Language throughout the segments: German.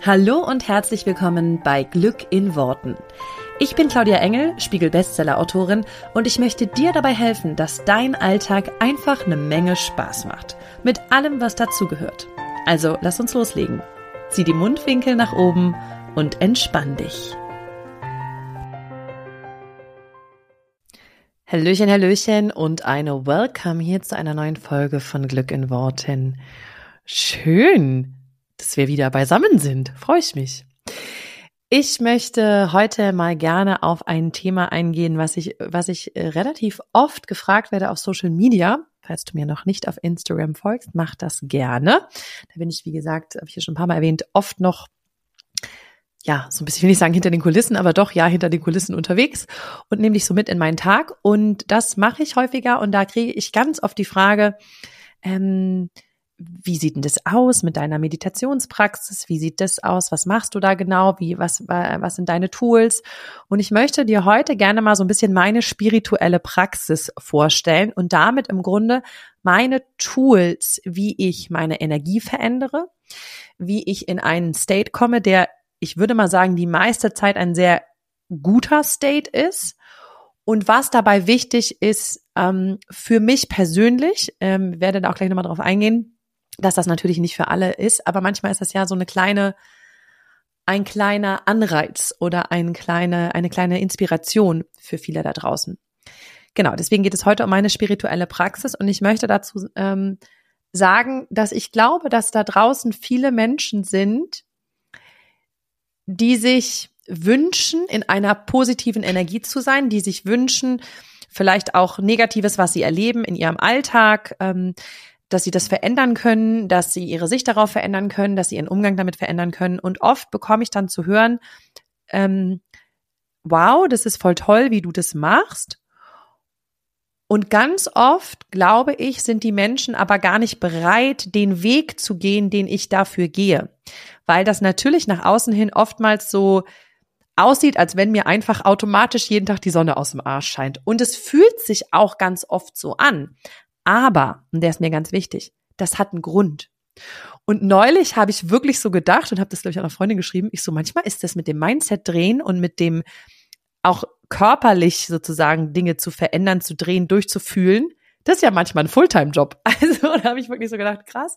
Hallo und herzlich willkommen bei Glück in Worten. Ich bin Claudia Engel, Spiegel-Bestseller-Autorin und ich möchte dir dabei helfen, dass dein Alltag einfach eine Menge Spaß macht. Mit allem, was dazugehört. Also lass uns loslegen. Zieh die Mundwinkel nach oben und entspann dich. Hallöchen, Hallöchen und eine Welcome hier zu einer neuen Folge von Glück in Worten. Schön, dass wir wieder beisammen sind. Freue ich mich. Ich möchte heute mal gerne auf ein Thema eingehen, was ich relativ oft gefragt werde auf Social Media. Falls du mir noch nicht auf Instagram folgst, mach das gerne. Da bin ich, wie gesagt, habe ich ja schon ein paar Mal erwähnt, oft noch, ja, so ein bisschen, ich will nicht sagen hinter den Kulissen, aber doch, ja, hinter den Kulissen unterwegs und nehme dich so mit in meinen Tag. Und das mache ich häufiger und da kriege ich ganz oft die Frage, wie sieht denn das aus mit deiner Meditationspraxis? Wie sieht das aus? Was machst du da genau? Was sind deine Tools? Und ich möchte dir heute gerne mal so ein bisschen meine spirituelle Praxis vorstellen und damit im Grunde meine Tools, wie ich meine Energie verändere, wie ich in einen State komme, der, ich würde mal sagen, die meiste Zeit ein sehr guter State ist. Und was dabei wichtig ist für mich persönlich, werde da auch gleich nochmal drauf eingehen, dass das natürlich nicht für alle ist, aber manchmal ist das ja so ein kleiner Anreiz oder eine kleine Inspiration für viele da draußen. Genau, deswegen geht es heute um meine spirituelle Praxis und ich möchte dazu sagen, dass ich glaube, dass da draußen viele Menschen sind, die sich wünschen, in einer positiven Energie zu sein, die sich wünschen, vielleicht auch Negatives, was sie erleben in ihrem Alltag, dass sie das verändern können, dass sie ihre Sicht darauf verändern können, dass sie ihren Umgang damit verändern können. Und oft bekomme ich dann zu hören, wow, das ist voll toll, wie du das machst. Und ganz oft, glaube ich, sind die Menschen aber gar nicht bereit, den Weg zu gehen, den ich dafür gehe. Weil das natürlich nach außen hin oftmals so aussieht, als wenn mir einfach automatisch jeden Tag die Sonne aus dem Arsch scheint. Und es fühlt sich auch ganz oft so an. Aber, und der ist mir ganz wichtig, das hat einen Grund. Und neulich habe ich wirklich so gedacht und habe das, glaube ich, an einer Freundin geschrieben, ich so, manchmal ist das mit dem Mindset drehen und mit dem auch körperlich sozusagen Dinge zu verändern, zu drehen, durchzufühlen, das ist ja manchmal ein Fulltime-Job. Also da habe ich wirklich so gedacht, krass.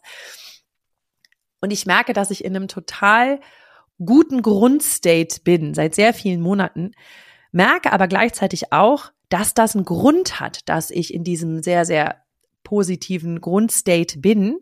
Und ich merke, dass ich in einem total guten Grundstate bin, seit sehr vielen Monaten, merke aber gleichzeitig auch, dass das einen Grund hat, dass ich in diesem sehr, sehr positiven Grundstate bin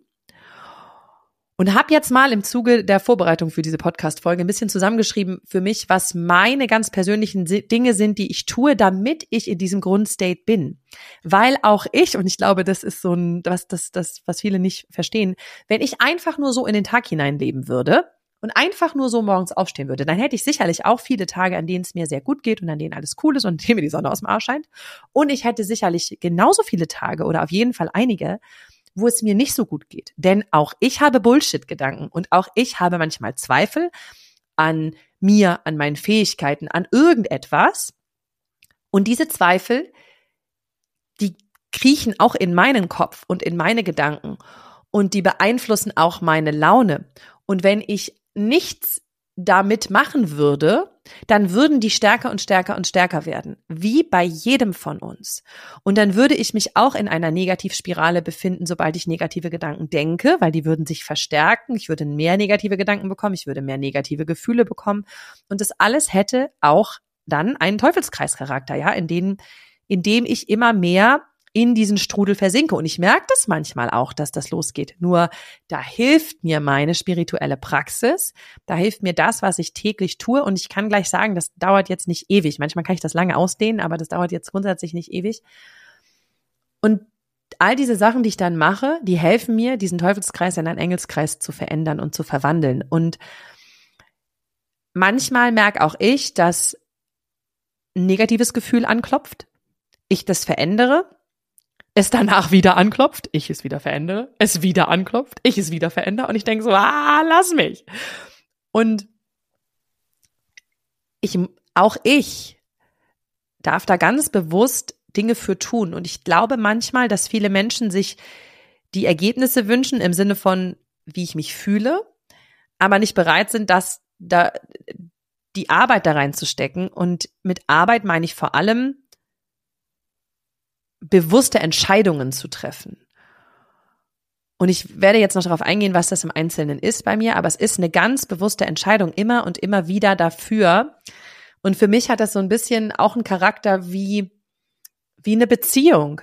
und habe jetzt mal im Zuge der Vorbereitung für diese Podcast-Folge ein bisschen zusammengeschrieben für mich, was meine ganz persönlichen Dinge sind, die ich tue, damit ich in diesem Grundstate bin. Weil auch ich, und ich glaube, das ist so ein, was viele nicht verstehen, wenn ich einfach nur so in den Tag hineinleben würde und einfach nur so morgens aufstehen würde, dann hätte ich sicherlich auch viele Tage, an denen es mir sehr gut geht und an denen alles cool ist und an denen mir die Sonne aus dem Arsch scheint. Und ich hätte sicherlich genauso viele Tage oder auf jeden Fall einige, wo es mir nicht so gut geht. Denn auch ich habe Bullshit-Gedanken und auch ich habe manchmal Zweifel an mir, an meinen Fähigkeiten, an irgendetwas. Und diese Zweifel, die kriechen auch in meinen Kopf und in meine Gedanken und die beeinflussen auch meine Laune. Und wenn ich nichts damit machen würde, dann würden die stärker und stärker und stärker werden, wie bei jedem von uns. Und dann würde ich mich auch in einer Negativspirale befinden, sobald ich negative Gedanken denke, weil die würden sich verstärken, ich würde mehr negative Gedanken bekommen, ich würde mehr negative Gefühle bekommen und das alles hätte auch dann einen Teufelskreischarakter, ja, in dem ich immer mehr in diesen Strudel versinke. Und ich merke das manchmal auch, dass das losgeht. Nur da hilft mir meine spirituelle Praxis, da hilft mir das, was ich täglich tue. Und ich kann gleich sagen, das dauert jetzt nicht ewig. Manchmal kann ich das lange ausdehnen, aber das dauert jetzt grundsätzlich nicht ewig. Und all diese Sachen, die ich dann mache, die helfen mir, diesen Teufelskreis in einen Engelskreis zu verändern und zu verwandeln. Und manchmal merke auch ich, dass ein negatives Gefühl anklopft, ich das verändere, es danach wieder anklopft, ich es wieder verändere, es wieder anklopft, ich es wieder verändere und ich denke so, lass mich. Und auch ich darf da ganz bewusst Dinge für tun. Und ich glaube manchmal, dass viele Menschen sich die Ergebnisse wünschen im Sinne von, wie ich mich fühle, aber nicht bereit sind, die Arbeit da reinzustecken. Und mit Arbeit meine ich vor allem, bewusste Entscheidungen zu treffen. Und ich werde jetzt noch darauf eingehen, was das im Einzelnen ist bei mir, aber es ist eine ganz bewusste Entscheidung immer und immer wieder dafür. Und für mich hat das so ein bisschen auch einen Charakter wie eine Beziehung.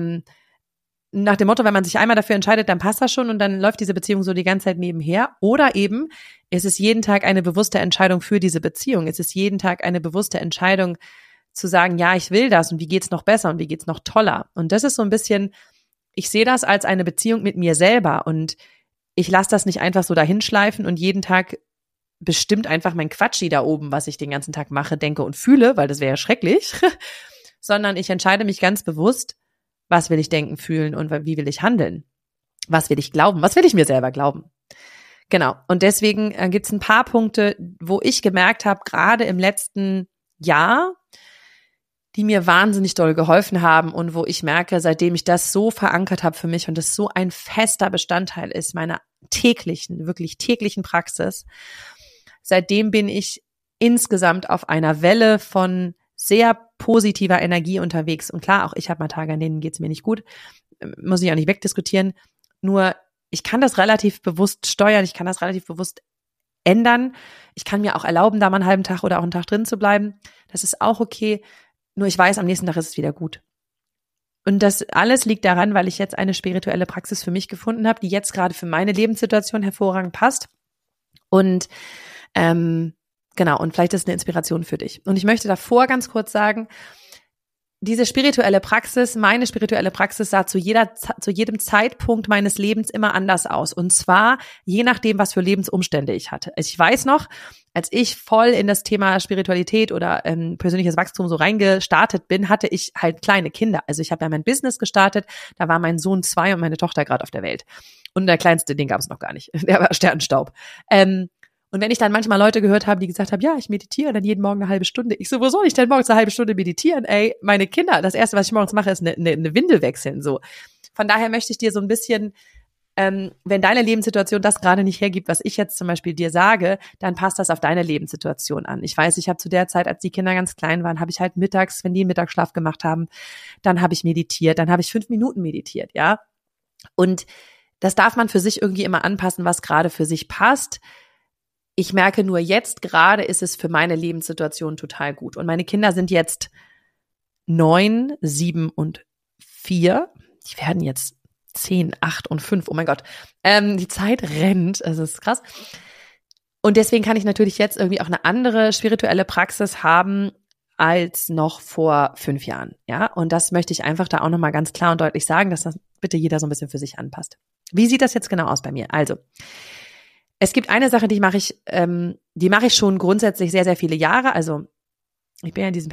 Nach dem Motto, wenn man sich einmal dafür entscheidet, dann passt das schon und dann läuft diese Beziehung so die ganze Zeit nebenher. Oder eben, es ist jeden Tag eine bewusste Entscheidung für diese Beziehung. Es ist jeden Tag eine bewusste Entscheidung zu sagen, ja, ich will das und wie geht's noch besser und wie geht's noch toller. Und das ist so ein bisschen, ich sehe das als eine Beziehung mit mir selber und ich lasse das nicht einfach so dahinschleifen und jeden Tag bestimmt einfach mein Quatschi da oben, was ich den ganzen Tag mache, denke und fühle, weil das wäre ja schrecklich, sondern ich entscheide mich ganz bewusst, was will ich denken, fühlen und wie will ich handeln? Was will ich glauben? Was will ich mir selber glauben? Genau. Und deswegen gibt es ein paar Punkte, wo ich gemerkt habe, gerade im letzten Jahr, die mir wahnsinnig doll geholfen haben und wo ich merke, seitdem ich das so verankert habe für mich und das so ein fester Bestandteil ist meiner wirklich täglichen Praxis, seitdem bin ich insgesamt auf einer Welle von sehr positiver Energie unterwegs. Und klar, auch ich habe mal Tage, an denen geht's mir nicht gut, muss ich auch nicht wegdiskutieren. Nur ich kann das relativ bewusst steuern, ich kann das relativ bewusst ändern. Ich kann mir auch erlauben, da mal einen halben Tag oder auch einen Tag drin zu bleiben. Das ist auch okay. Nur ich weiß, am nächsten Tag ist es wieder gut. Und das alles liegt daran, weil ich jetzt eine spirituelle Praxis für mich gefunden habe, die jetzt gerade für meine Lebenssituation hervorragend passt. Und genau, und vielleicht ist es eine Inspiration für dich. Und ich möchte davor ganz kurz sagen, diese spirituelle Praxis, meine spirituelle Praxis sah zu jedem Zeitpunkt meines Lebens immer anders aus. Und zwar je nachdem, was für Lebensumstände ich hatte. Ich weiß noch, als ich voll in das Thema Spiritualität oder persönliches Wachstum so reingestartet bin, hatte ich halt kleine Kinder. Also ich habe ja mein Business gestartet, da war mein Sohn 2 und meine Tochter gerade auf der Welt. Und der kleinste, den gab es noch gar nicht. Der war Sternenstaub. Und wenn ich dann manchmal Leute gehört habe, die gesagt haben, ja, ich meditiere dann jeden Morgen eine halbe Stunde. Ich so, wo soll ich denn morgens eine halbe Stunde meditieren? Ey, meine Kinder, das Erste, was ich morgens mache, ist eine Windel wechseln. So. Von daher möchte ich dir so ein bisschen, wenn deine Lebenssituation das gerade nicht hergibt, was ich jetzt zum Beispiel dir sage, dann passt das auf deine Lebenssituation an. Ich weiß, ich habe zu der Zeit, als die Kinder ganz klein waren, habe ich halt mittags, wenn die einen Mittagsschlaf gemacht haben, dann habe ich meditiert, dann habe ich 5 Minuten meditiert, ja. Und das darf man für sich irgendwie immer anpassen, was gerade für sich passt. Ich merke nur jetzt gerade ist es für meine Lebenssituation total gut. Und meine Kinder sind jetzt 9, 7 und 4. Die werden jetzt 10, 8 und 5. Oh mein Gott. Die Zeit rennt. Also das ist krass. Und deswegen kann ich natürlich jetzt irgendwie auch eine andere spirituelle Praxis haben als noch vor 5 Jahren. Ja, und das möchte ich einfach da auch nochmal ganz klar und deutlich sagen, dass das bitte jeder so ein bisschen für sich anpasst. Wie sieht das jetzt genau aus bei mir? Also, es gibt eine Sache, die mache ich schon grundsätzlich sehr, sehr viele Jahre. Also ich bin ja in diesem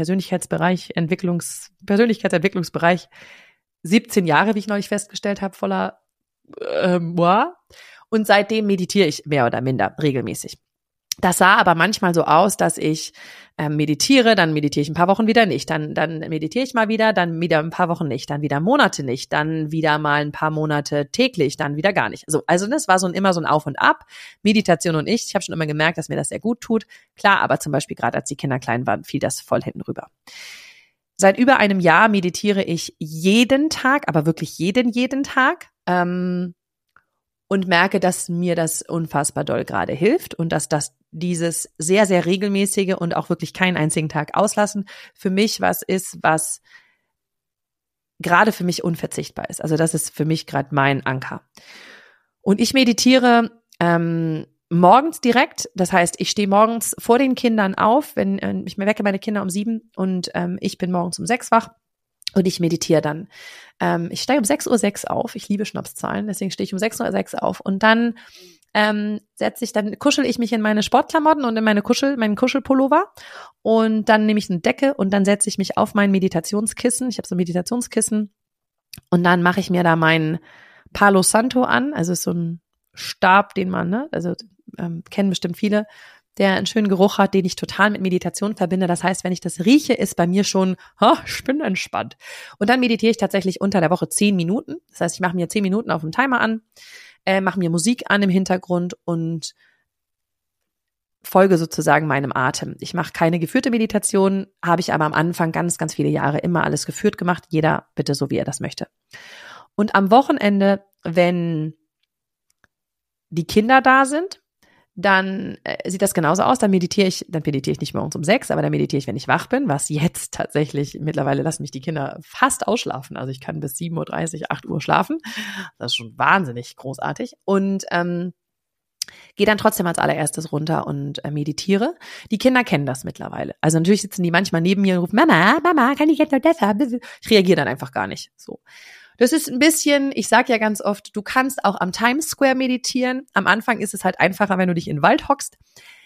Persönlichkeitsentwicklungsbereich 17 Jahre, wie ich neulich festgestellt habe, voller moi. Und seitdem meditiere ich mehr oder minder regelmäßig. Das sah aber manchmal so aus, dass ich meditiere, dann meditiere ich ein paar Wochen wieder nicht, dann meditiere ich mal wieder, dann wieder ein paar Wochen nicht, dann wieder Monate nicht, dann wieder mal ein paar Monate täglich, dann wieder gar nicht. Also das war immer so ein Auf und Ab. Meditation und ich habe schon immer gemerkt, dass mir das sehr gut tut. Klar, aber zum Beispiel gerade als die Kinder klein waren, fiel das voll hinten rüber. Seit über einem Jahr meditiere ich jeden Tag, aber wirklich jeden Tag. Und merke, dass mir das unfassbar doll gerade hilft und dass das dieses sehr, sehr regelmäßige und auch wirklich keinen einzigen Tag auslassen für mich was ist, was gerade für mich unverzichtbar ist. Also das ist für mich gerade mein Anker. Und ich meditiere morgens direkt. Das heißt, ich stehe morgens vor den Kindern auf, wenn ich wecke meine Kinder um 7 und ich bin morgens um 6 wach. Und ich meditiere dann. Ich steige um 6:06 Uhr auf. Ich liebe Schnapszahlen, deswegen stehe ich um 6:06 Uhr auf. Und dann kuschel ich mich in meine Sportklamotten und in meinen Kuschelpullover. Und dann nehme ich eine Decke und dann setze ich mich auf mein Meditationskissen. Ich habe so ein Meditationskissen. Und dann mache ich mir da meinen Palo Santo an. Also ist so ein Stab, den man, kennen bestimmt viele, der einen schönen Geruch hat, den ich total mit Meditation verbinde. Das heißt, wenn ich das rieche, ist bei mir schon, ich bin entspannt. Und dann meditiere ich tatsächlich unter der Woche 10 Minuten. Das heißt, ich mache mir 10 Minuten auf dem Timer an, mache mir Musik an im Hintergrund und folge sozusagen meinem Atem. Ich mache keine geführte Meditation, habe ich aber am Anfang ganz, ganz viele Jahre immer alles geführt gemacht. Jeder bitte so, wie er das möchte. Und am Wochenende, wenn die Kinder da sind, dann sieht das genauso aus. Dann meditiere ich nicht morgens um 6, aber dann meditiere ich, wenn ich wach bin, was jetzt tatsächlich, mittlerweile lassen mich die Kinder fast ausschlafen. Also ich kann bis 7:30 Uhr, 8 Uhr schlafen. Das ist schon wahnsinnig großartig. Und gehe dann trotzdem als allererstes runter und meditiere. Die Kinder kennen das mittlerweile. Also natürlich sitzen die manchmal neben mir und rufen, Mama, kann ich jetzt noch das haben? Ich reagiere dann einfach gar nicht. So. Das ist ein bisschen, ich sage ja ganz oft, du kannst auch am Times Square meditieren. Am Anfang ist es halt einfacher, wenn du dich in den Wald hockst.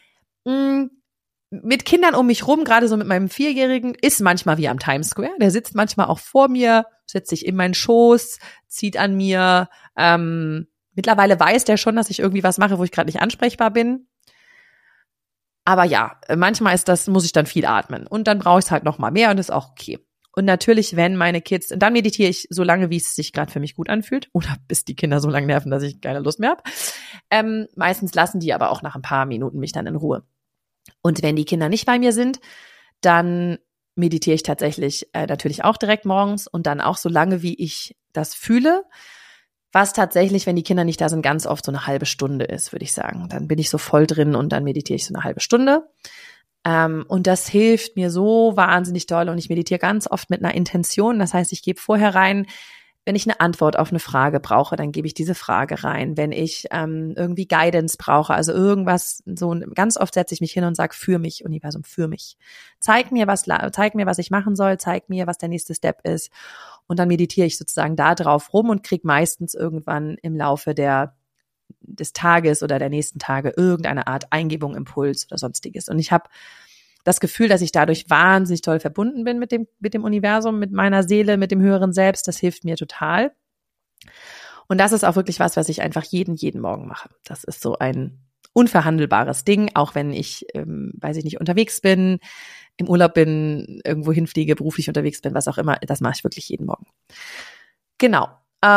Mit Kindern um mich rum, gerade so mit meinem 4-Jährigen, ist manchmal wie am Times Square. Der sitzt manchmal auch vor mir, setzt sich in meinen Schoß, zieht an mir. Mittlerweile weiß der schon, dass ich irgendwie was mache, wo ich gerade nicht ansprechbar bin. Aber ja, manchmal muss ich dann viel atmen. Und dann brauche ich es halt noch mal mehr und ist auch okay. Und natürlich, wenn meine Kids, dann meditiere ich so lange, wie es sich gerade für mich gut anfühlt. Oder bis die Kinder so lange nerven, dass ich keine Lust mehr habe. Meistens lassen die aber auch nach ein paar Minuten mich dann in Ruhe. Und wenn die Kinder nicht bei mir sind, dann meditiere ich tatsächlich natürlich auch direkt morgens und dann auch so lange, wie ich das fühle. Was tatsächlich, wenn die Kinder nicht da sind, ganz oft so eine halbe Stunde ist, würde ich sagen. Dann bin ich so voll drin und dann meditiere ich so eine halbe Stunde. Und das hilft mir so wahnsinnig doll und ich meditiere ganz oft mit einer Intention. Das heißt, ich gebe vorher rein, wenn ich eine Antwort auf eine Frage brauche, dann gebe ich diese Frage rein. Wenn ich irgendwie Guidance brauche, also irgendwas, so ganz oft setze ich mich hin und sage, für mich, Universum, für mich. Zeig mir, was ich machen soll, zeig mir, was der nächste Step ist. Und dann meditiere ich sozusagen da drauf rum und kriege meistens irgendwann im Laufe des Tages oder der nächsten Tage irgendeine Art Eingebung, Impuls oder sonstiges. Und ich habe das Gefühl, dass ich dadurch wahnsinnig toll verbunden bin mit dem Universum, mit meiner Seele, mit dem höheren Selbst. Das hilft mir total. Und das ist auch wirklich was ich einfach jeden Morgen mache. Das ist so ein unverhandelbares Ding, auch wenn ich, unterwegs bin, im Urlaub bin, irgendwo hinfliege, beruflich unterwegs bin, was auch immer. Das mache ich wirklich jeden Morgen. Genau.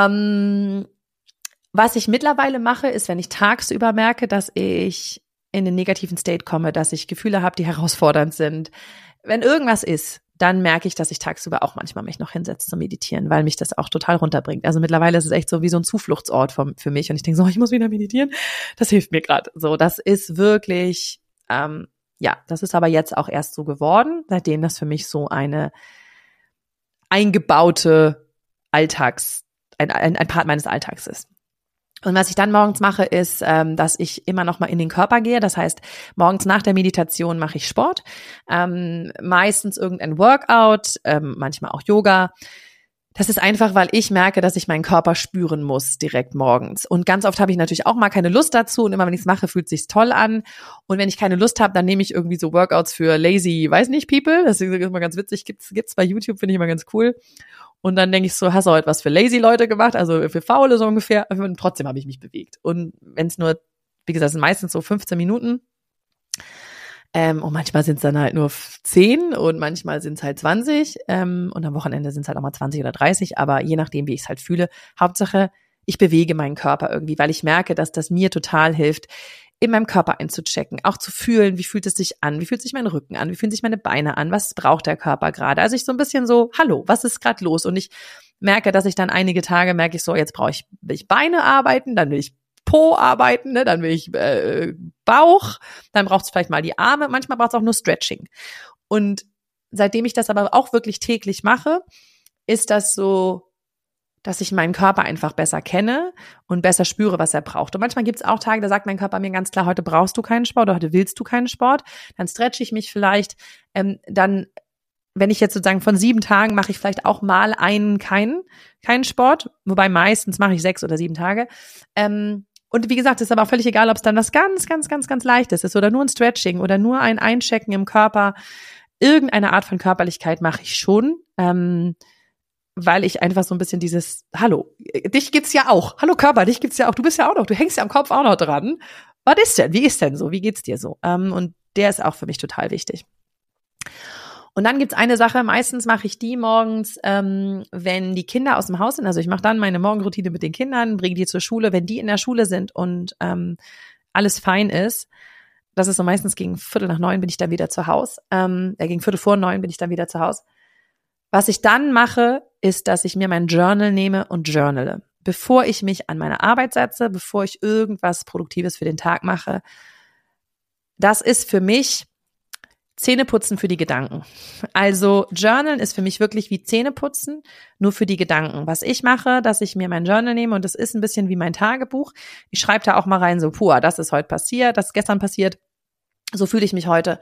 Was ich mittlerweile mache, ist, wenn ich tagsüber merke, dass ich in den negativen State komme, dass ich Gefühle habe, die herausfordernd sind. Wenn irgendwas ist, dann merke ich, dass ich tagsüber auch manchmal mich noch hinsetze zu meditieren, weil mich das auch total runterbringt. Also mittlerweile ist es echt so wie so ein Zufluchtsort für mich und ich denke so, ich muss wieder meditieren. Das hilft mir gerade. So, das ist wirklich, das ist aber jetzt auch erst so geworden, seitdem das für mich so eine eingebaute ein Part meines Alltags ist. Und was ich dann morgens mache, ist, dass ich immer noch mal in den Körper gehe. Das heißt, morgens nach der Meditation mache ich Sport, meistens irgendein Workout, manchmal auch Yoga. Das ist einfach, weil ich merke, dass ich meinen Körper spüren muss direkt morgens. Und ganz oft habe ich natürlich auch mal keine Lust dazu. Und immer, wenn ich es mache, fühlt es sich toll an. Und wenn ich keine Lust habe, dann nehme ich irgendwie so Workouts für lazy, weiß nicht, people. Das ist immer ganz witzig. Gibt's bei YouTube, finde ich immer ganz cool. Und dann denke ich so, hast du heute was für lazy Leute gemacht, also für Faule so ungefähr. Und trotzdem habe ich mich bewegt. Und wenn es nur, wie gesagt, sind meistens so 15 Minuten. Und manchmal sind es dann halt nur 10 und manchmal sind es halt 20. Und am Wochenende sind es halt auch mal 20 oder 30. Aber je nachdem, wie ich es halt fühle. Hauptsache, ich bewege meinen Körper irgendwie, weil ich merke, dass das mir total hilft, in meinem Körper einzuchecken, auch zu fühlen, wie fühlt es sich an, wie fühlt sich mein Rücken an, wie fühlen sich meine Beine an, was braucht der Körper gerade. Also ich so ein bisschen so, hallo, was ist gerade los? Und ich merke, dass ich dann einige Tage merke ich so, jetzt will ich Beine arbeiten, dann will ich Po arbeiten, ne? Dann will ich Bauch, dann braucht es vielleicht mal die Arme, manchmal braucht es auch nur Stretching. Und seitdem ich das aber auch wirklich täglich mache, ist das so, dass ich meinen Körper einfach besser kenne und besser spüre, was er braucht. Und manchmal gibt es auch Tage, da sagt mein Körper mir ganz klar, heute brauchst du keinen Sport oder heute willst du keinen Sport. Dann stretche ich mich vielleicht. Dann, wenn ich jetzt sozusagen von 7 Tagen mache ich vielleicht auch mal keinen Sport. Wobei meistens mache ich 6 oder 7 Tage. Und wie gesagt, es ist aber auch völlig egal, ob es dann was ganz, ganz, ganz, ganz Leichtes ist oder nur ein Stretching oder nur ein Einchecken im Körper. Irgendeine Art von Körperlichkeit mache ich schon. Weil ich einfach so ein bisschen dieses, hallo, dich gibt's ja auch. Hallo Körper, dich gibt's ja auch. Du bist ja auch noch, du hängst ja am Kopf auch noch dran. Was ist denn? Wie ist denn so? Wie geht's dir so? Und der ist auch für mich total wichtig. Und dann gibt's eine Sache, meistens mache ich die morgens, wenn die Kinder aus dem Haus sind. Also ich mache dann meine Morgenroutine mit den Kindern, bringe die zur Schule. Wenn die in der Schule sind und alles fein ist, das ist so meistens gegen 8:45 bin ich dann wieder zu Hause. Gegen 8:45 bin ich dann wieder zu Hause. Was ich dann mache, ist, dass ich mir mein Journal nehme und journale. Bevor ich mich an meine Arbeit setze, bevor ich irgendwas Produktives für den Tag mache. Das ist für mich Zähneputzen für die Gedanken. Also Journalen ist für mich wirklich wie Zähneputzen, nur für die Gedanken. Was ich mache, dass ich mir mein Journal nehme und das ist ein bisschen wie mein Tagebuch. Ich schreibe da auch mal rein so, das ist heute passiert, das ist gestern passiert. So fühle ich mich heute.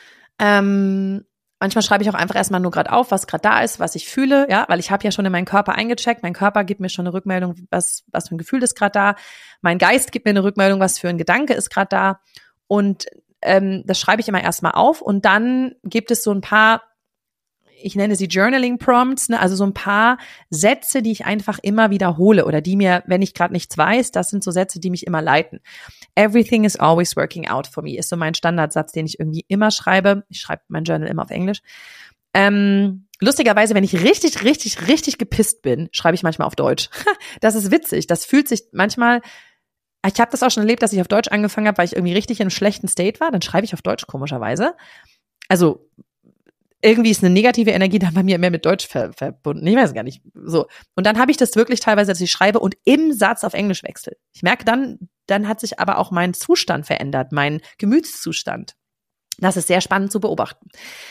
Manchmal schreibe ich auch einfach erstmal nur gerade auf, was gerade da ist, was ich fühle, ja, weil ich habe ja schon in meinen Körper eingecheckt. Mein Körper gibt mir schon eine Rückmeldung, was für ein Gefühl ist gerade da. Mein Geist gibt mir eine Rückmeldung, was für ein Gedanke ist gerade da. Und das schreibe ich immer erstmal auf und dann gibt es so ein paar, ich nenne sie Journaling Prompts, ne, also so ein paar Sätze, die ich einfach immer wiederhole oder die mir, wenn ich gerade nichts weiß, das sind so Sätze, die mich immer leiten. Everything is always working out for me ist so mein Standardsatz, den ich irgendwie immer schreibe. Ich schreibe mein Journal immer auf Englisch. Lustigerweise, wenn ich richtig gepisst bin, schreibe ich manchmal auf Deutsch. Das ist witzig. Das fühlt sich manchmal. Ich habe das auch schon erlebt, dass ich auf Deutsch angefangen habe, weil ich irgendwie richtig in einem schlechten State war. Dann schreibe ich auf Deutsch, komischerweise. Also irgendwie ist eine negative Energie dann bei mir mehr mit Deutsch verbunden. Ich weiß gar nicht. So. Und dann habe ich das wirklich teilweise, dass ich schreibe und im Satz auf Englisch wechsle. Ich merke dann hat sich aber auch mein Zustand verändert, mein Gemütszustand. Das ist sehr spannend zu beobachten.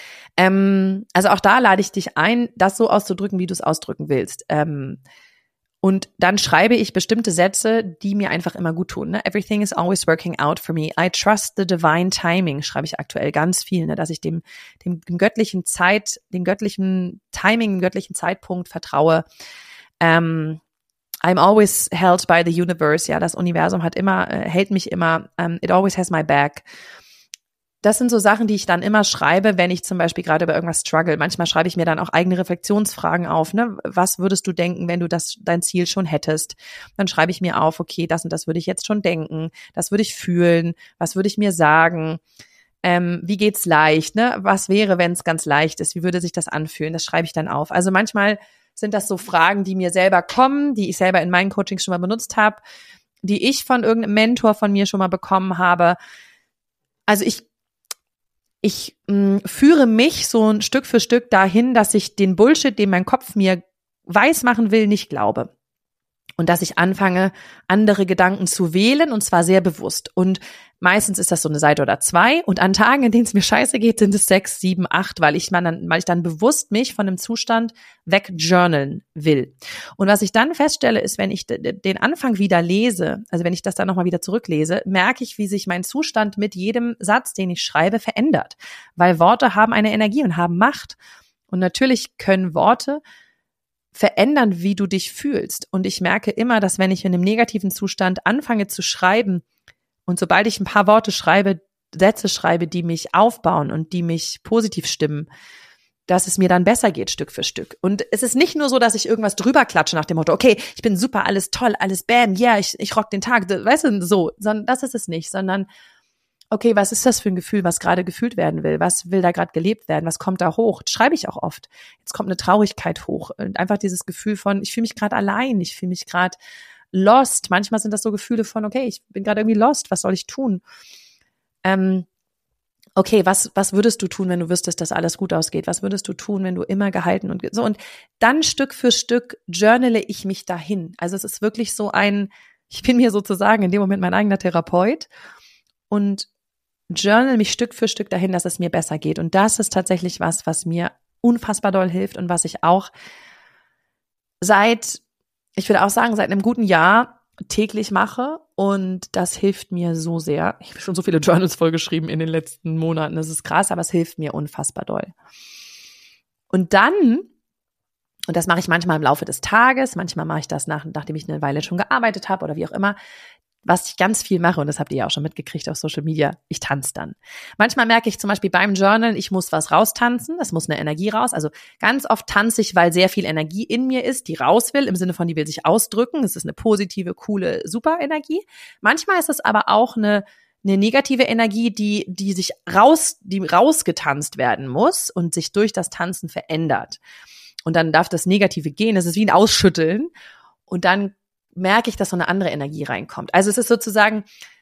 Also auch da lade ich dich ein, das so auszudrücken, wie du es ausdrücken willst. Und dann schreibe ich bestimmte Sätze, die mir einfach immer gut tun. Ne? Everything is always working out for me. I trust the divine timing, schreibe ich aktuell ganz viel, ne? Dass ich dem göttlichen Timing, dem göttlichen Zeitpunkt vertraue. I'm always held by the universe. Ja, das Universum hält mich immer. It always has my back. Das sind so Sachen, die ich dann immer schreibe, wenn ich zum Beispiel gerade über irgendwas struggle. Manchmal schreibe ich mir dann auch eigene Reflexionsfragen auf. Ne? Was würdest du denken, wenn du dein Ziel schon hättest? Dann schreibe ich mir auf, okay, das und das würde ich jetzt schon denken. Das würde ich fühlen. Was würde ich mir sagen? Wie geht's leicht? Ne? Was wäre, wenn es ganz leicht ist? Wie würde sich das anfühlen? Das schreibe ich dann auf. Also manchmal sind das so Fragen, die mir selber kommen, die ich selber in meinen Coachings schon mal benutzt habe, die ich von irgendeinem Mentor von mir schon mal bekommen habe. Also ich führe mich so ein Stück für Stück dahin, dass ich den Bullshit, den mein Kopf mir weismachen will, nicht glaube. Und dass ich anfange, andere Gedanken zu wählen und zwar sehr bewusst. Und meistens ist das so eine Seite oder 2 und an Tagen, in denen es mir scheiße geht, sind es 6, 7, 8, weil ich dann bewusst mich von einem Zustand wegjournalen will. Und was ich dann feststelle, ist, wenn ich den Anfang wieder lese, also wenn ich das dann nochmal wieder zurücklese, merke ich, wie sich mein Zustand mit jedem Satz, den ich schreibe, verändert. Weil Worte haben eine Energie und haben Macht. Und natürlich können Worte verändern, wie du dich fühlst. Und ich merke immer, dass wenn ich in einem negativen Zustand anfange zu schreiben und sobald ich ein paar Worte schreibe, Sätze schreibe, die mich aufbauen und die mich positiv stimmen, dass es mir dann besser geht, Stück für Stück. Und es ist nicht nur so, dass ich irgendwas drüber klatsche nach dem Motto, okay, ich bin super, alles toll, alles bam, ja, ich rock den Tag, weißt du, so, sondern das ist es nicht, sondern okay, was ist das für ein Gefühl, was gerade gefühlt werden will? Was will da gerade gelebt werden? Was kommt da hoch? Das schreibe ich auch oft. Jetzt kommt eine Traurigkeit hoch und einfach dieses Gefühl von, ich fühle mich gerade allein, ich fühle mich gerade lost. Manchmal sind das so Gefühle von, okay, ich bin gerade irgendwie lost, was soll ich tun? Okay, was würdest du tun, wenn du wüsstest, dass alles gut ausgeht? Was würdest du tun, wenn du immer gehalten und so? Und dann Stück für Stück journale ich mich dahin. Also es ist wirklich so ich bin mir sozusagen in dem Moment mein eigener Therapeut und journal mich Stück für Stück dahin, dass es mir besser geht. Und das ist tatsächlich was mir unfassbar doll hilft und was ich auch seit einem guten Jahr täglich mache. Und das hilft mir so sehr. Ich habe schon so viele Journals vollgeschrieben in den letzten Monaten. Das ist krass, aber es hilft mir unfassbar doll. Und dann, und das mache ich manchmal im Laufe des Tages, manchmal mache ich das nachdem ich eine Weile schon gearbeitet habe oder wie auch immer, was ich ganz viel mache, und das habt ihr ja auch schon mitgekriegt auf Social Media, ich tanze dann. Manchmal merke ich zum Beispiel beim Journalen, ich muss was raustanzen, das muss eine Energie raus. Also ganz oft tanze ich, weil sehr viel Energie in mir ist, die raus will, im Sinne von, die will sich ausdrücken. Das ist eine positive, coole, super Energie. Manchmal ist es aber auch eine negative Energie, die rausgetanzt werden muss und sich durch das Tanzen verändert. Und dann darf das Negative gehen. Das ist wie ein Ausschütteln. Und dann merke ich, dass so eine andere Energie reinkommt. Also es ist sozusagen,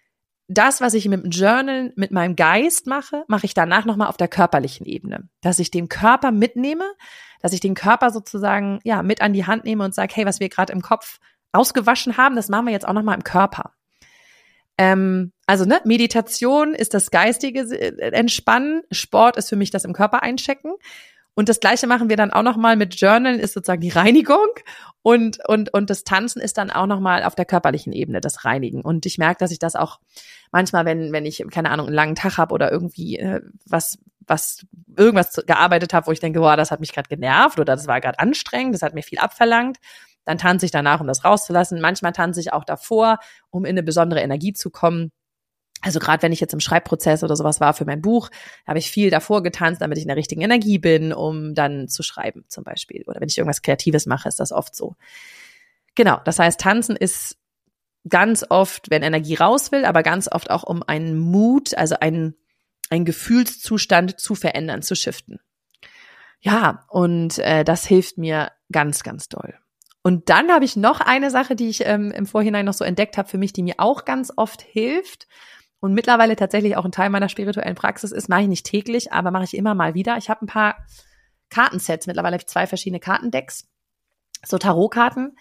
das, was ich mit dem Journal, mit meinem Geist mache, mache ich danach nochmal auf der körperlichen Ebene. Dass ich den Körper mitnehme, dass ich den Körper sozusagen ja mit an die Hand nehme und sage, hey, was wir gerade im Kopf ausgewaschen haben, das machen wir jetzt auch nochmal im Körper. Also Meditation ist das geistige Entspannen, Sport ist für mich das im Körper einchecken. Und das Gleiche machen wir dann auch nochmal mit Journalen, ist sozusagen die Reinigung und das Tanzen ist dann auch nochmal auf der körperlichen Ebene, das Reinigen. Und ich merke, dass ich das auch manchmal, wenn ich, keine Ahnung, einen langen Tag habe oder irgendwie irgendwas gearbeitet habe, wo ich denke, boah, das hat mich gerade genervt oder das war gerade anstrengend, das hat mir viel abverlangt, dann tanze ich danach, um das rauszulassen. Manchmal tanze ich auch davor, um in eine besondere Energie zu kommen. Also gerade wenn ich jetzt im Schreibprozess oder sowas war für mein Buch, habe ich viel davor getanzt, damit ich in der richtigen Energie bin, um dann zu schreiben zum Beispiel. Oder wenn ich irgendwas Kreatives mache, ist das oft so. Genau, das heißt, Tanzen ist ganz oft, wenn Energie raus will, aber ganz oft auch, um einen Mut, also einen Gefühlszustand zu verändern, zu shiften. Ja, und das hilft mir ganz, ganz doll. Und dann habe ich noch eine Sache, die ich im Vorhinein noch so entdeckt habe für mich, die mir auch ganz oft hilft und mittlerweile tatsächlich auch ein Teil meiner spirituellen Praxis ist, mache ich nicht täglich, aber mache ich immer mal wieder. Ich habe ein paar Kartensets, mittlerweile habe ich 2 verschiedene Kartendecks, so Tarotkarten,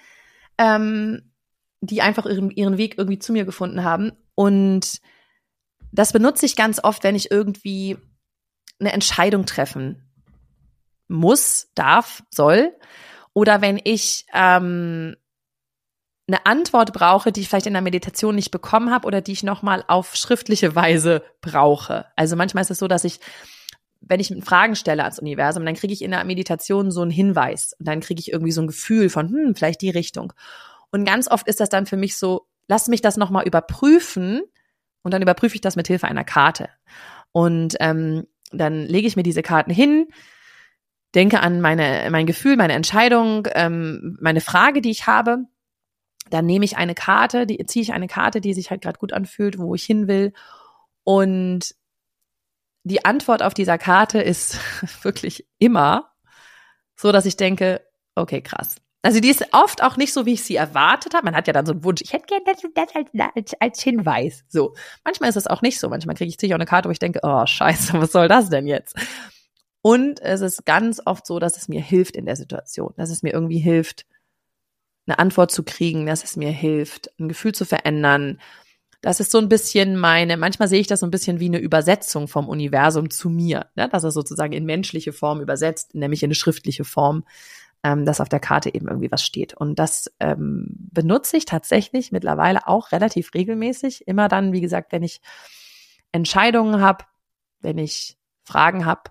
die einfach ihren Weg irgendwie zu mir gefunden haben. Und das benutze ich ganz oft, wenn ich irgendwie eine Entscheidung treffen muss, darf, soll. Oder wenn ich eine Antwort brauche, die ich vielleicht in der Meditation nicht bekommen habe oder die ich nochmal auf schriftliche Weise brauche. Also manchmal ist es so, dass wenn ich Fragen stelle ans Universum, dann kriege ich in der Meditation so einen Hinweis. Und dann kriege ich irgendwie so ein Gefühl von, vielleicht die Richtung. Und ganz oft ist das dann für mich so, lass mich das nochmal überprüfen. Und dann überprüfe ich das mit Hilfe einer Karte. Und dann lege ich mir diese Karten hin, denke an mein Gefühl, meine Entscheidung, meine Frage, die ich habe. Dann nehme ich eine Karte, ziehe ich eine Karte, die sich halt gerade gut anfühlt, wo ich hin will. Und die Antwort auf dieser Karte ist wirklich immer so, dass ich denke, okay, krass. Also die ist oft auch nicht so, wie ich sie erwartet habe. Man hat ja dann so einen Wunsch, ich hätte gerne das als Hinweis. So, manchmal ist es auch nicht so. Manchmal kriege ich auch eine Karte, wo ich denke, oh scheiße, was soll das denn jetzt? Und es ist ganz oft so, dass es mir hilft in der Situation, dass es mir irgendwie hilft, eine Antwort zu kriegen, dass es mir hilft, ein Gefühl zu verändern. Das ist so ein bisschen manchmal sehe ich das so ein bisschen wie eine Übersetzung vom Universum zu mir, ne? Dass es sozusagen in menschliche Form übersetzt, nämlich in eine schriftliche Form, dass auf der Karte eben irgendwie was steht. Und das benutze ich tatsächlich mittlerweile auch relativ regelmäßig. Immer dann, wie gesagt, wenn ich Entscheidungen habe, wenn ich Fragen habe,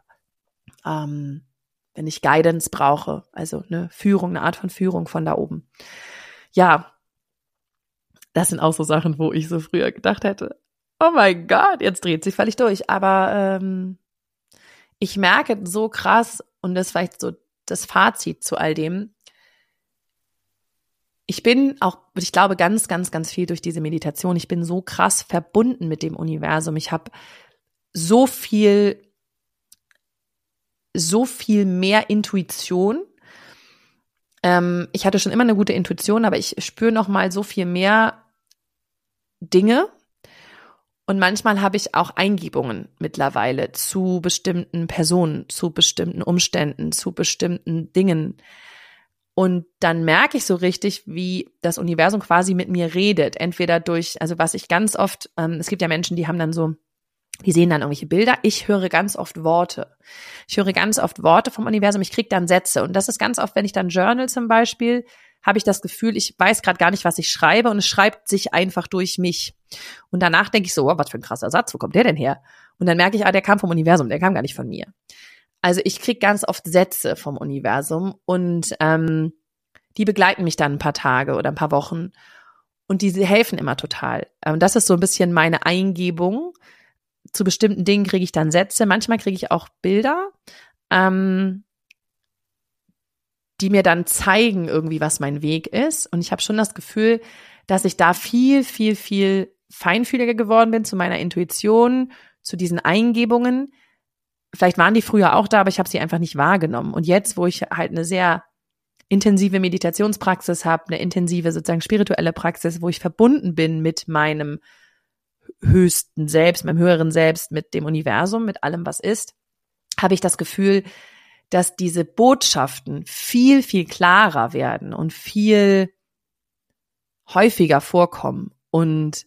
wenn ich Guidance brauche, also eine Art von Führung von da oben. Ja, das sind auch so Sachen, wo ich so früher gedacht hätte, oh mein Gott, jetzt dreht sich völlig durch. Aber ich merke so krass, und das ist vielleicht so das Fazit zu all dem, ich glaube ganz, ganz, ganz viel durch diese Meditation, ich bin so krass verbunden mit dem Universum. Ich habe so viel mehr Intuition. Ich hatte schon immer eine gute Intuition, aber ich spüre noch mal so viel mehr Dinge. Und manchmal habe ich auch Eingebungen mittlerweile zu bestimmten Personen, zu bestimmten Umständen, zu bestimmten Dingen. Und dann merke ich so richtig, wie das Universum quasi mit mir redet. Entweder also was ich ganz oft, es gibt ja Menschen, die sehen dann irgendwelche Bilder. Ich höre ganz oft Worte. Ich höre ganz oft Worte vom Universum. Ich kriege dann Sätze. Und das ist ganz oft, wenn ich dann journal zum Beispiel, habe ich das Gefühl, ich weiß gerade gar nicht, was ich schreibe und es schreibt sich einfach durch mich. Und danach denke ich so, oh, was für ein krasser Satz, wo kommt der denn her? Und dann merke ich, der kam vom Universum, der kam gar nicht von mir. Also ich kriege ganz oft Sätze vom Universum und die begleiten mich dann ein paar Tage oder ein paar Wochen und die helfen immer total. Das ist so ein bisschen meine Eingebung. Zu bestimmten Dingen kriege ich dann Sätze. Manchmal kriege ich auch Bilder, die mir dann zeigen irgendwie, was mein Weg ist. Und ich habe schon das Gefühl, dass ich da viel, viel, viel feinfühliger geworden bin zu meiner Intuition, zu diesen Eingebungen. Vielleicht waren die früher auch da, aber ich habe sie einfach nicht wahrgenommen. Und jetzt, wo ich halt eine sehr intensive Meditationspraxis habe, eine intensive sozusagen spirituelle Praxis, wo ich verbunden bin mit meinem höchsten Selbst, meinem höheren Selbst, mit dem Universum, mit allem, was ist, habe ich das Gefühl, dass diese Botschaften viel, viel klarer werden und viel häufiger vorkommen. Und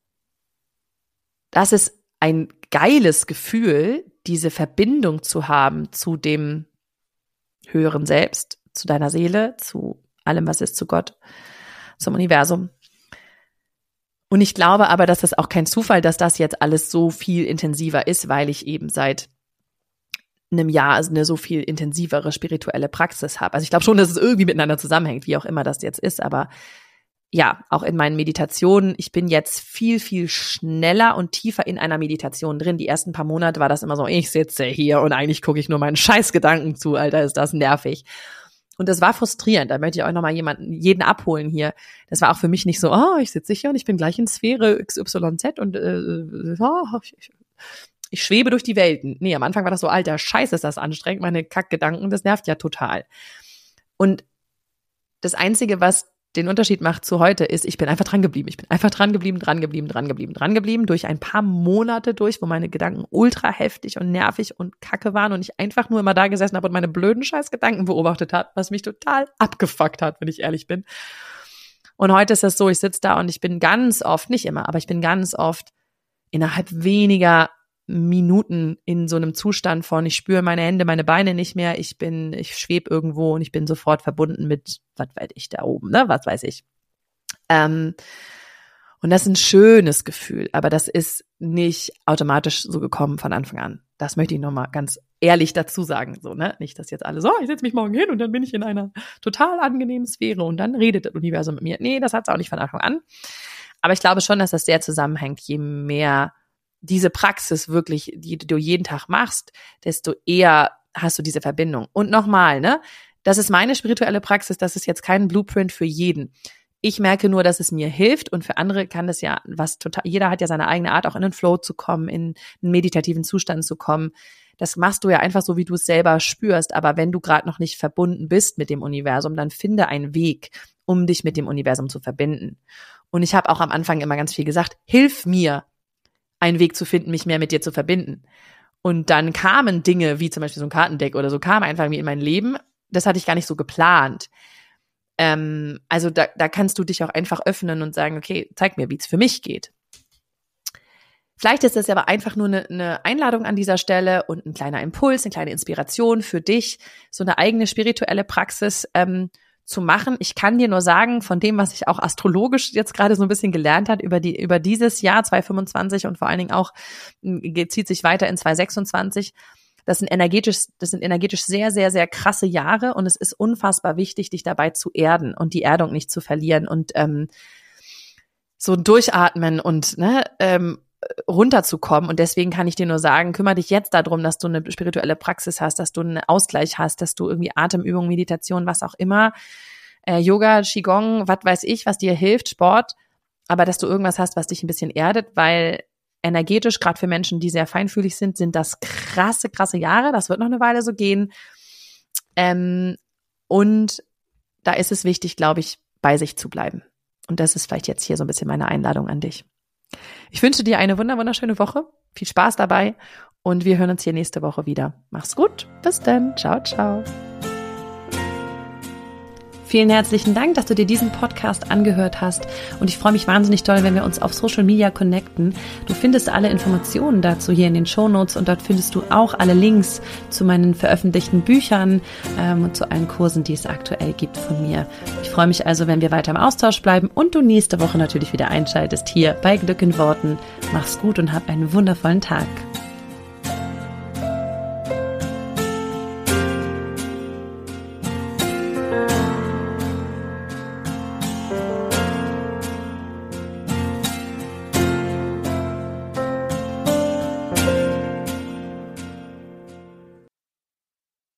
das ist ein geiles Gefühl, diese Verbindung zu haben zu dem höheren Selbst, zu deiner Seele, zu allem, was ist, zu Gott, zum Universum. Und ich glaube aber, dass das auch kein Zufall, dass das jetzt alles so viel intensiver ist, weil ich eben seit einem Jahr eine so viel intensivere spirituelle Praxis habe. Also ich glaube schon, dass es irgendwie miteinander zusammenhängt, wie auch immer das jetzt ist, aber ja, auch in meinen Meditationen, ich bin jetzt viel, viel schneller und tiefer in einer Meditation drin. Die ersten paar Monate war das immer so, ich sitze hier und eigentlich gucke ich nur meinen Scheißgedanken zu, Alter, ist das nervig. Und das war frustrierend, da möchte ich auch nochmal jeden abholen hier. Das war auch für mich nicht so, ich sitze hier und ich bin gleich in Sphäre XYZ und ich schwebe durch die Welten. Nee, am Anfang war das so, alter Scheiß, ist das anstrengend, meine Kackgedanken, das nervt ja total. Und das Einzige, was den Unterschied macht zu heute, ist, ich bin einfach dran geblieben. Ich bin einfach dran geblieben, durch ein paar Monate durch, wo meine Gedanken ultra heftig und nervig und kacke waren und ich einfach nur immer da gesessen habe und meine blöden Scheißgedanken beobachtet habe, was mich total abgefuckt hat, wenn ich ehrlich bin. Und heute ist es so, ich sitze da und ich bin ganz oft, nicht immer, aber ich bin ganz oft innerhalb weniger Minuten in so einem Zustand von, ich spüre meine Hände, meine Beine nicht mehr, ich schwebe irgendwo und ich bin sofort verbunden mit, was weiß ich, da oben, ne, was weiß ich. Und das ist ein schönes Gefühl, aber das ist nicht automatisch so gekommen von Anfang an. Das möchte ich nochmal ganz ehrlich dazu sagen, so, ne, nicht, dass jetzt alle so, ich setze mich morgen hin und dann bin ich in einer total angenehmen Sphäre und dann redet das Universum mit mir. Nee, das hat es auch nicht von Anfang an. Aber ich glaube schon, dass das sehr zusammenhängt, je mehr diese Praxis wirklich, die du jeden Tag machst, desto eher hast du diese Verbindung. Und nochmal, ne, das ist meine spirituelle Praxis, das ist jetzt kein Blueprint für jeden. Ich merke nur, dass es mir hilft und für andere kann das ja jeder hat ja seine eigene Art, auch in den Flow zu kommen, in einen meditativen Zustand zu kommen. Das machst du ja einfach so, wie du es selber spürst, aber wenn du gerade noch nicht verbunden bist mit dem Universum, dann finde einen Weg, um dich mit dem Universum zu verbinden. Und ich habe auch am Anfang immer ganz viel gesagt, hilf mir, einen Weg zu finden, mich mehr mit dir zu verbinden. Und dann kamen Dinge, wie zum Beispiel so ein Kartendeck oder so, kamen einfach in mein Leben. Das hatte ich gar nicht so geplant. Also da kannst du dich auch einfach öffnen und sagen, okay, zeig mir, wie es für mich geht. Vielleicht ist das aber einfach nur eine Einladung an dieser Stelle und ein kleiner Impuls, eine kleine Inspiration für dich, so eine eigene spirituelle Praxis zu machen. Ich kann dir nur sagen, von dem, was ich auch astrologisch jetzt gerade so ein bisschen gelernt habe über dieses Jahr 2025 und vor allen Dingen auch zieht sich weiter in 2026. Das sind energetisch sehr, sehr, sehr krasse Jahre und es ist unfassbar wichtig, dich dabei zu erden und die Erdung nicht zu verlieren und so durchatmen und runterzukommen. Und deswegen kann ich dir nur sagen, kümmere dich jetzt darum, dass du eine spirituelle Praxis hast, dass du einen Ausgleich hast, dass du irgendwie Atemübung, Meditation, was auch immer, Yoga, Qigong, was weiß ich, was dir hilft, Sport, aber dass du irgendwas hast, was dich ein bisschen erdet, weil energetisch, gerade für Menschen, die sehr feinfühlig sind, sind das krasse, krasse Jahre. Das wird noch eine Weile so gehen. Und da ist es wichtig, glaube ich, bei sich zu bleiben. Und das ist vielleicht jetzt hier so ein bisschen meine Einladung an dich. Ich wünsche dir eine wunderschöne Woche. Viel Spaß dabei und wir hören uns hier nächste Woche wieder. Mach's gut. Bis dann. Ciao, ciao. Vielen herzlichen Dank, dass du dir diesen Podcast angehört hast und ich freue mich wahnsinnig doll, wenn wir uns auf Social Media connecten. Du findest alle Informationen dazu hier in den Shownotes und dort findest du auch alle Links zu meinen veröffentlichten Büchern und zu allen Kursen, die es aktuell gibt von mir. Ich freue mich also, wenn wir weiter im Austausch bleiben und du nächste Woche natürlich wieder einschaltest hier bei Glück in Worten. Mach's gut und hab einen wundervollen Tag.